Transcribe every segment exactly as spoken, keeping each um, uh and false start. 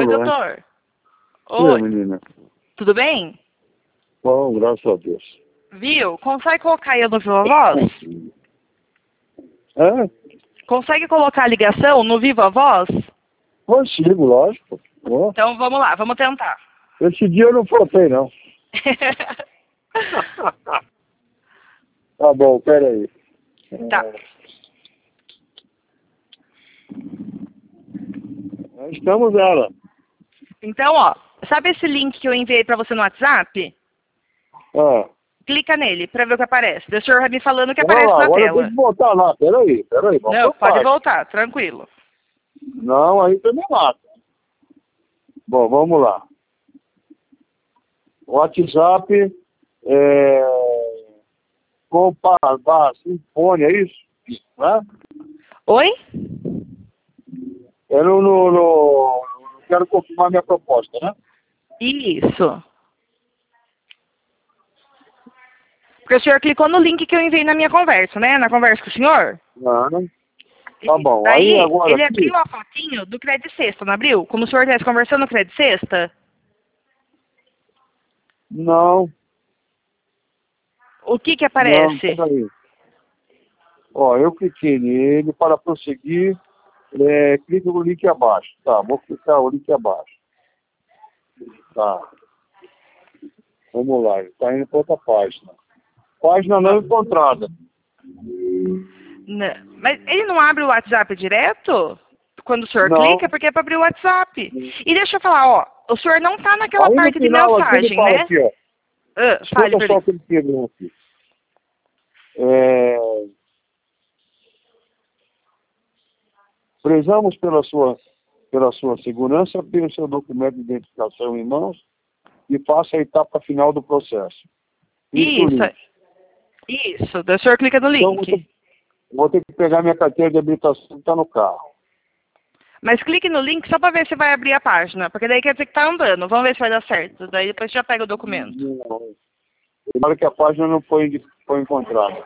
Oi, Alô? doutor. Oi, Oi, menina. tudo bem? Bom, graças a Deus. Viu? Consegue colocar eu no Viva Voz? É? Consegue colocar a ligação no Viva Voz? Consigo, lógico. Ó, Então vamos lá, vamos tentar. esse dia eu não faltei, não. Tá bom, peraí. Tá. É, estamos nela. Então, ó, sabe esse link que eu enviei pra você no WhatsApp? Ah, Clica nele pra ver o que aparece. O senhor vai me falando o que vamos aparece lá, na agora eu tenho tela. que voltar lá. Peraí, peraí, vamos Não, por pode parte. voltar, tranquilo. Não, aí você me mata. Bom, vamos lá. WhatsApp é, com barra, barra, Sinfone, é isso? Né? Oi? Eu não, não, não, não quero confirmar minha proposta, né? Isso. Porque o senhor clicou no link que eu enviei na minha conversa, né? Na conversa com o senhor. Não, não. Tá bom. Daí, Aí agora ele aqui. abriu a fotinho do Crédito Sexta, não abriu? Como o senhor estivesse conversando no Crédito Sexta. Não, O que que não, aparece? peraí. Ó, eu cliquei nele para prosseguir. É, clique no link abaixo. Tá, vou clicar o link abaixo. Tá. Vamos lá, ele tá indo para outra página. Página não encontrada. Não. Mas ele não abre o WhatsApp direto? Quando o senhor Não. clica, porque é para abrir o WhatsApp. E deixa eu falar, ó, o senhor não tá naquela Aí no parte de final aqui ele mensagem, fala né? aqui, ó. Ah, fale Escuta pra só mim. o que ele escreveu aqui. É, prezamos pela sua, pela sua segurança, tenha o seu documento de identificação em mãos e faça a etapa final do processo. Clique no Isso, link. isso. O senhor clica no Então, vou ter, link. vou ter que pegar minha carteira de habilitação que está no carro. Mas clique no link só para ver se vai abrir a página, porque daí quer dizer que tá andando. Vamos ver se vai dar certo. Daí depois já pega o documento. Não. Fala que a página não foi, foi encontrada.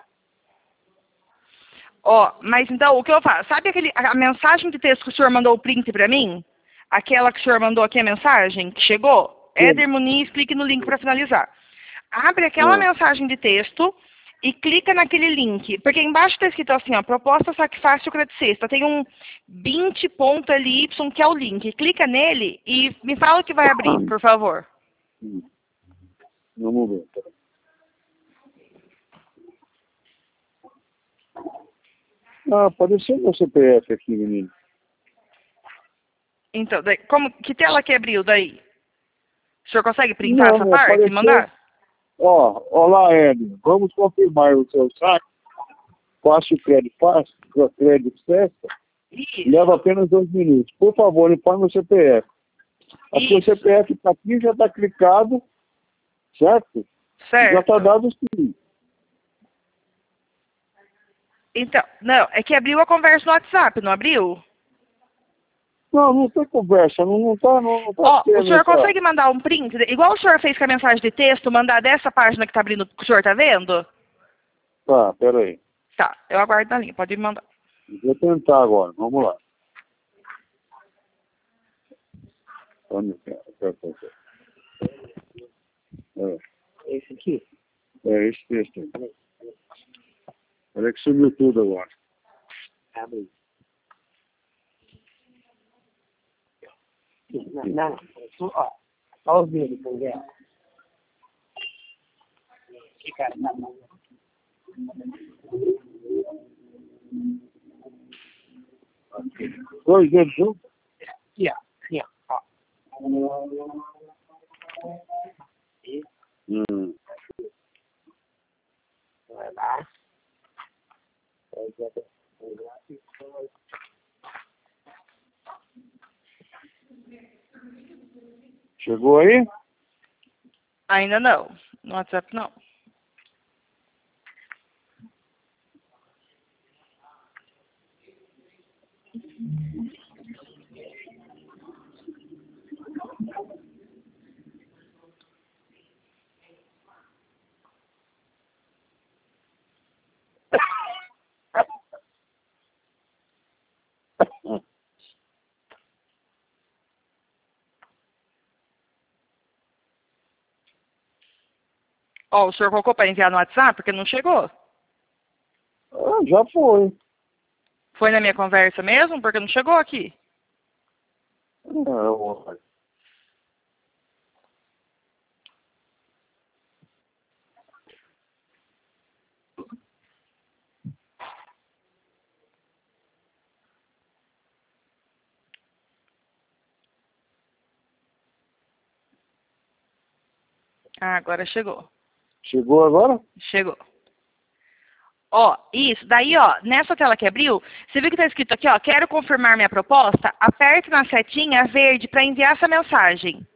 Ó, mas então o que eu faço? Sabe aquele, a, a mensagem de texto que o senhor mandou o print para mim? Aquela que o senhor mandou aqui a mensagem que chegou? Sim. Éder Muniz, clique no link para finalizar. Abre aquela Ah, mensagem de texto e clica naquele link. Porque embaixo está escrito assim, ó, proposta saque fácil crédito sexta. Tem um bint.ly que é o link. Clica nele e me fala o que vai abrir, por favor. vamos ver. Ah, apareceu meu C P F aqui, menino. Então, daí, como, que tela que abriu daí? O senhor consegue printar essa Não, parte e apareceu. mandar? Ó, olá, Hélio. Vamos confirmar o seu saque. Fácil crédito fácil, crédito sexta. Isso, Leva apenas dois minutos. Por favor, informe o C P F. Aqui o isso, C P F está aqui, já está clicado, certo? Já está certo. dado sim. Então, não, é que abriu a conversa no WhatsApp, não abriu? Não, não tem conversa, não, não tá, não, não tá Ó, o tendo senhor essa. consegue mandar um print, igual o senhor fez com a mensagem de texto, mandar dessa página que tá abrindo, que o senhor tá vendo? Tá, peraí. Tá, eu aguardo na linha, pode me mandar. Vou tentar agora, vamos lá. Onde que é? Aperta aqui. É, Esse aqui? é esse texto aí. Olha que sumiu tudo agora. Abre. Não, não. Só, ó, só os dedos, por exemplo. Que cara, tá bom. Dois dedos juntos? Aqui, ó. Assim, ó. ó. E Hum. vai lá. Chegou aí? Ainda não, no WhatsApp não. Ó, o senhor colocou para enviar no WhatsApp porque não chegou. Ah, já foi. Foi na minha conversa mesmo porque não chegou aqui. Não, Ah, agora chegou. chegou agora? Chegou. Ó, isso. Daí, ó, nessa tela que abriu, você viu que tá escrito aqui, ó, quero confirmar minha proposta? Aperte na setinha verde para enviar essa mensagem.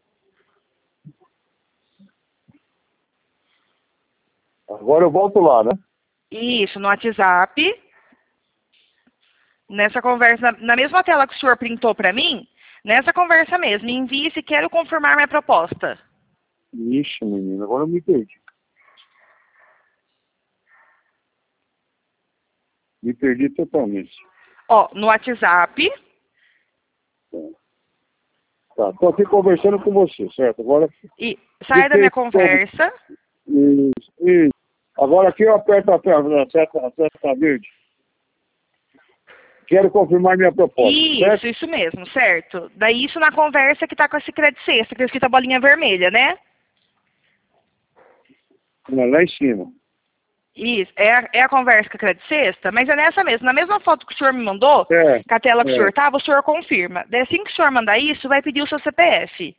Agora eu volto lá, né? Isso, no WhatsApp. Nessa conversa, na mesma tela que o senhor printou para mim, nessa conversa mesmo, envie se quero confirmar minha proposta. Ixi, menino, agora eu me perdi. Me perdi totalmente. Ó, no WhatsApp. Tá, tô aqui conversando com você, certo? Agora. E saia da minha Depois- conversa. Isso, isso. Agora aqui eu aperto a, a, seta, a seta verde. Quero confirmar minha proposta. Isso, certo? isso mesmo, certo. Daí isso na conversa que tá com esse crédito sexta, que tá escrito a bolinha vermelha, né? Lá em cima. Isso, é a, é a conversa com a crédito sexta, mas é nessa mesmo. Na mesma foto que o senhor me mandou, É, com a tela que é. o senhor tava, o senhor confirma. Daí assim que o senhor mandar isso, vai pedir o seu C P F.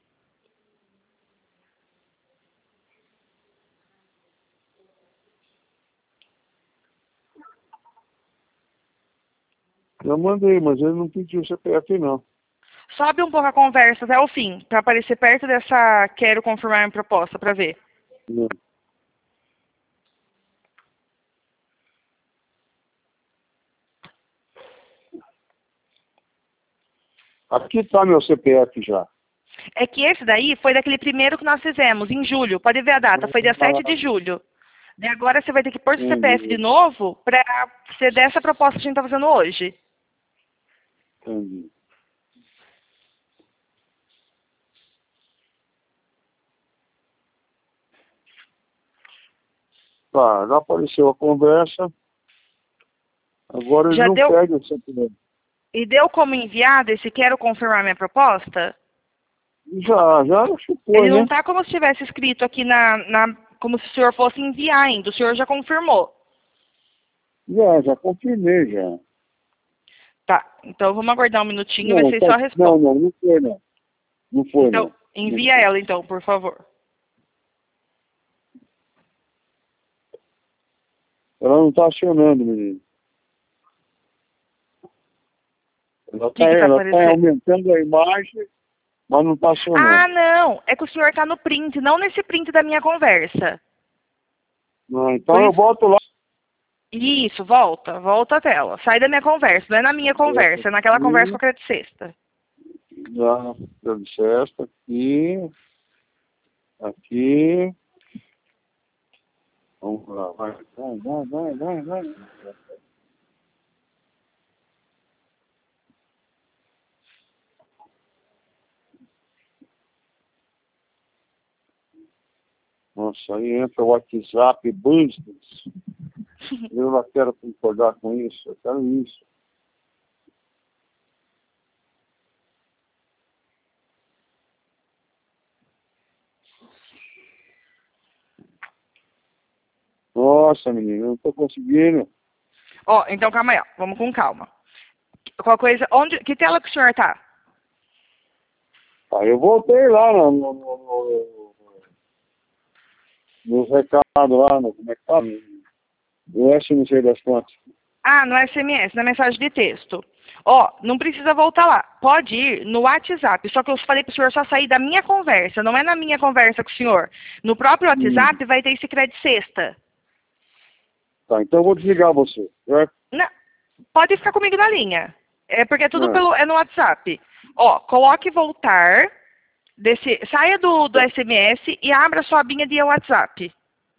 Eu mandei, mas ele não pediu C P F, não. Sobe um pouco a conversa até o fim, para aparecer perto dessa quero confirmar minha proposta, para ver. Não. Aqui está meu C P F já. É que esse daí foi daquele primeiro que nós fizemos, em julho. Pode ver a data, foi dia sete de julho. Daí agora você vai ter que pôr seu C P F de novo para ser dessa proposta que a gente está fazendo hoje. Entendi. Tá, já apareceu a conversa. Agora ele Já não deu- pede o C P F. E deu como enviado esse quero confirmar minha proposta? Já, já ficou, Ele não né? está como se tivesse escrito aqui na, na... como se o senhor fosse enviar ainda. O senhor já confirmou. Já, já confirmei, já. Tá, então vamos aguardar um minutinho e Não, ver se tá- só não, responde. não, não foi, não. Não foi, Então, não. envia Não foi. ela então, por favor. Ela não está acionando, menino. Ela que está que tá ela tá aparecendo? aumentando a imagem, mas não está acionando. Ah, não. É que o senhor está no print, não nesse print da minha conversa. Não, então Por eu isso- volto lá. Isso, volta. Volta a tela. Sai da minha conversa. Não é na minha conversa, é naquela conversa com a crédito sexta. Já, já disse esta aqui. Aqui. Vamos lá, vai, vai, vai, vai, vai, vai. Nossa, aí entra o WhatsApp Business. Eu não quero concordar com isso, eu quero isso. Nossa, menino, eu não estou conseguindo. Ó, então calma aí, ó. Vamos com calma. Qual coisa. Onde. Que tela que o senhor tá? Aí eu voltei lá no, no, no, no, nos recados lá, no, como é que tá? No S não sei das quantas. Ah, no S M S, na mensagem de texto. Ó, não precisa voltar lá. Pode ir no WhatsApp. Só que eu falei pro senhor só sair da minha conversa. Não é na minha conversa com o senhor. No próprio WhatsApp vai ter esse crédito sexta. Tá, então eu vou desligar você, certo? Não, pode ficar comigo na linha. É porque é tudo Ah. pelo, é no WhatsApp. Ó, coloque voltar. Desse, saia do, do S M S e abra sua abinha de WhatsApp.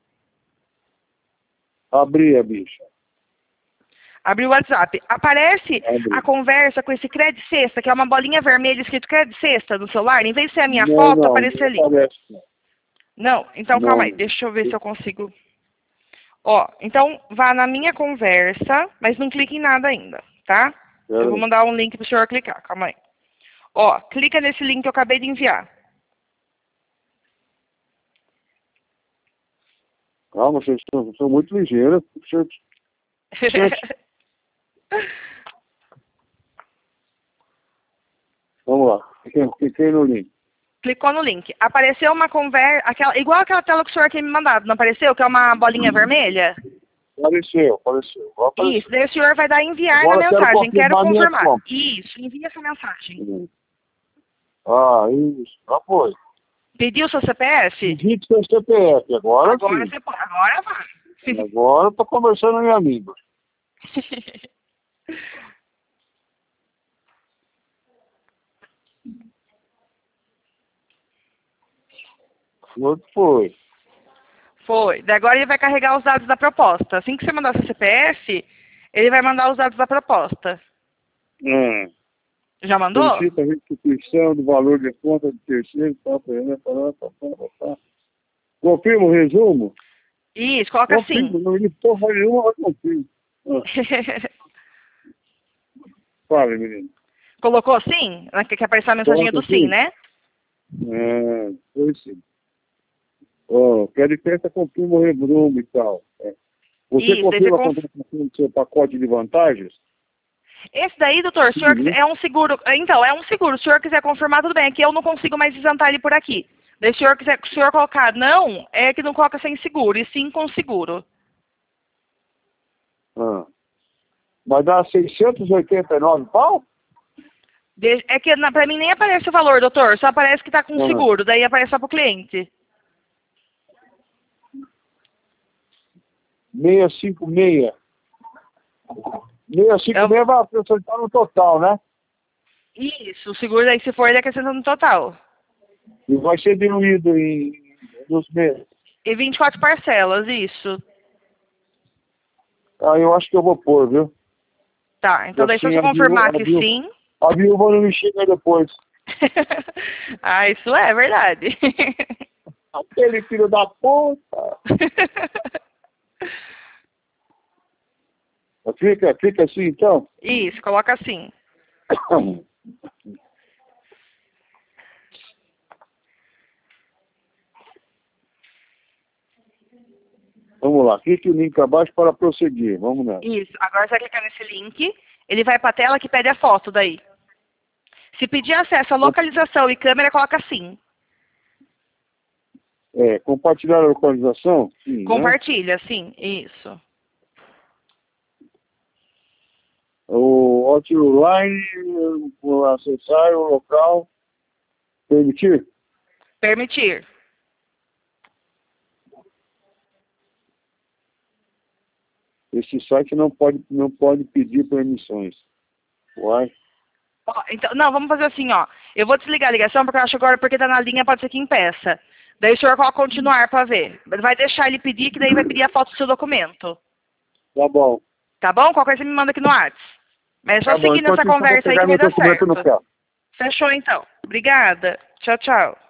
Abri a bicha. Abre o WhatsApp. Aparece Abri. a conversa com esse crédito sexta, que é uma bolinha vermelha escrito crédito sexta no celular. Em vez de ser a minha não, foto, não, aparece não ali. Aparece, não. Não, então Não. calma aí, deixa eu ver se eu consigo. Ó, então vá na minha conversa, mas não clique em nada ainda, tá? Pera Eu vou aí. mandar um link pro senhor clicar, calma aí. Ó, clica nesse link que eu acabei de enviar. Calma, vocês são, são muito ligeiros. Gente, gente. Vamos lá. Cliquei, cliquei no link. Clicou no link. Apareceu uma conversa, aquela, igual aquela tela que o senhor tinha me mandado, não apareceu? Que é uma bolinha vermelha? Apareceu, apareceu. apareceu. Isso, daí o senhor vai dar enviar Agora na quero mensagem. Quero confirmar minha confirmar. compra. Isso, envia essa mensagem. Ah, isso. Já foi. Pediu seu C P F? Digite seu C P F. Agora, Agora sim. você pode. Agora vai. Agora eu tô conversando com minha amiga. Foi, foi. Foi. Daí agora ele vai carregar os dados da proposta. Assim que você mandar seu C P F, ele vai mandar os dados da proposta. Hum. Já mandou? Solicita a restituição do valor de conta de terceiro. Tá, tá, tá, tá, tá, tá. Confirma o resumo? Isso, coloca assim. Confirma, não li porra nenhuma, mas confirma. Ah. Fala, menino. Colocou sim? Que que apareceu a mensaginha do Coloca sim, sim. né? É, foi sim. Ó, quer festa, confirma o resumo e tal. É. Você Isso, confirma a daí você contratação do seu pacote de vantagens? Esse daí, doutor, o senhor quiser- é um seguro. Então, é um seguro. Se o senhor quiser confirmar, tudo bem. Aqui eu não consigo mais isentar ele por aqui. Daí, se o senhor quiser, se o senhor colocar não, é que não coloca sem seguro, e sim com seguro. Ah. Vai dar seiscentos e oitenta e nove pau? De- É que na, pra mim nem aparece o valor, doutor. Só aparece que tá com Ah. seguro. Daí aparece só pro cliente. seiscentos e cinquenta e seis. seiscentos e cinquenta e seis vai acrescentar no total, né? Isso, o seguro daí, se for, ele acrescenta no total. E vai ser diluído em nos meses. E vinte e quatro parcelas, isso. Ah, eu acho que eu vou pôr, viu? Tá, então daí se Assim, você a confirmar viúva, que a viúva, sim... a viúva não me chega depois. Ah, isso é verdade. Aquele filho da puta. Fica, fica assim, então. Isso, coloca assim. Vamos lá, clique o link abaixo para prosseguir. Vamos lá. Isso, agora você vai clicar nesse link, ele vai para a tela que pede a foto daí. Se pedir acesso à localização e câmera, coloca sim. É, compartilhar a localização? Sim, Compartilha, sim, isso. O outline, acessar o local, permitir? Permitir. Esse site não pode, não pode pedir permissões. Uai. Ó, então, não, vamos fazer assim, ó. Eu vou desligar a ligação, porque eu acho agora, porque tá na linha, pode ser que impeça. Daí o senhor coloca continuar para ver. Vai deixar ele pedir, que daí vai pedir a foto do seu documento. Tá bom. Tá bom? Qualquer coisa você me manda aqui no WhatsApp. Mas é só Tá bom. seguir nessa Enquanto isso, eu vou conversa aí pegar que vai meu dar documento no certo. carro. Fechou, então. Obrigada. Tchau, tchau.